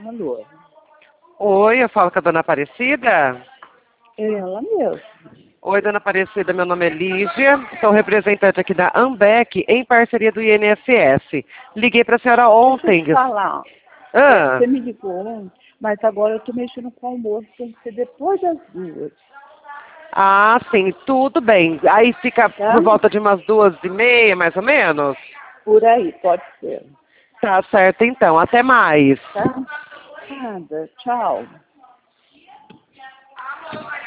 Alô? Oi, eu falo com a dona Aparecida. Ela mesmo. Oi, dona Aparecida, meu nome é Lígia, sou representante aqui da Ambec, em parceria do INSS. Liguei para a senhora Deixa eu ontem. te falar. Ah, Você me ligou ontem, mas agora eu tô mexendo com o almoço, tem que ser depois das 2, sim, tudo bem. Aí fica tá? por volta de umas 2h30, mais ou menos? Por aí, pode ser. Tá certo, então. Até mais. Tá? Nada. Tchau.